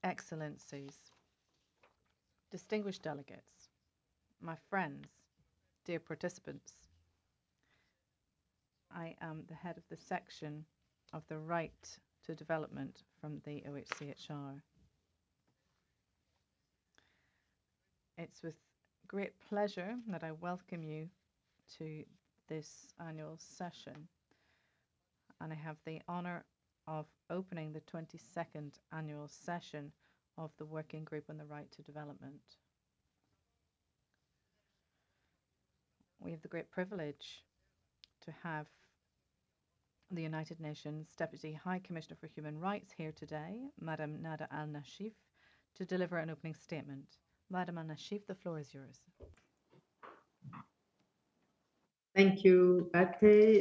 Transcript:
Excellencies, distinguished delegates, my friends, dear participants, I am the head of the section of the right to development from the OHCHR. It's with great pleasure that I welcome you to this annual session, and I have the honour of opening the 22nd annual session of the Working Group on the Right to Development. We have the great privilege to have the United Nations Deputy High Commissioner for Human Rights here today, Madam Nada Al-Nashif, to deliver an opening statement. Madam Al-Nashif, the floor is yours. Thank you, Ate.